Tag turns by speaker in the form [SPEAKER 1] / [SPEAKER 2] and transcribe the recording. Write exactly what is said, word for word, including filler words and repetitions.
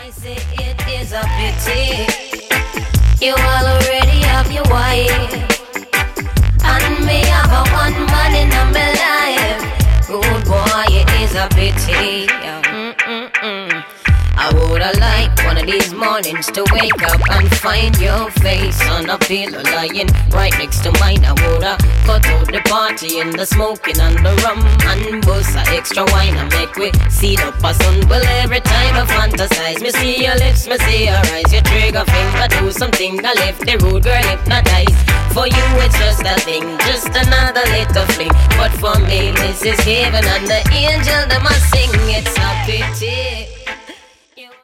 [SPEAKER 1] I say it is a pity you already have your wife, and me have a one man in my life. Good boy, it is a pity. Mm-mm-mm. I woulda liked one of these mornings to wake up and find your face on a pillow lying right next to mine. I woulda cut out the party and the smoking and the rum and bust a extra wine and make we see up a sun. Well, every time I fantasize, me see your lips, me see your eyes, your trigger finger do something. I left the rude girl hypnotized. For you it's just a thing, just another little fling. But for me this is heaven and the angel them a sing. It's a pity